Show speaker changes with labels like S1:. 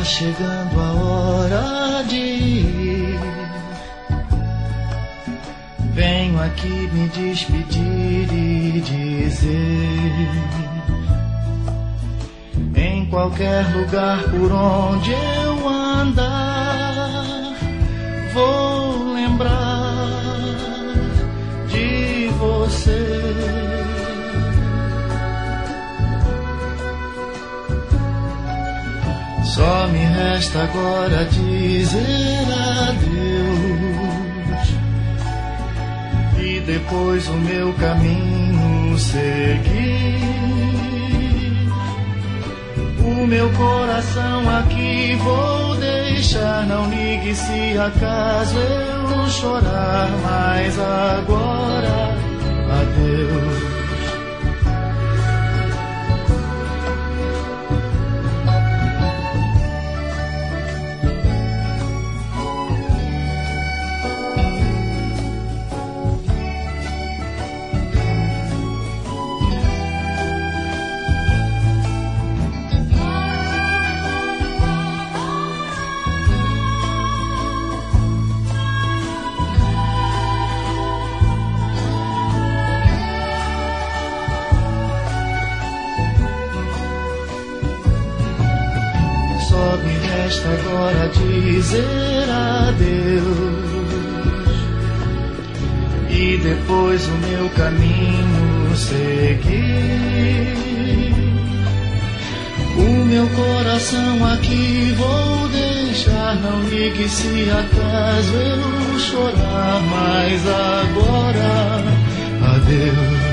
S1: chegando a hora de ir. Venho aqui me despedir e dizer: em qualquer lugar por onde eu andar, vou lembrar de você. Só me resta agora dizer adeus e depois o meu caminho seguir. O meu coração aqui vou deixar, não ligue se acaso eu chorar, mas agora adeus. Só me resta agora dizer adeus e depois o meu caminho seguir. O meu coração aqui vou deixar, não ligue se acaso eu chorar, mas agora adeus.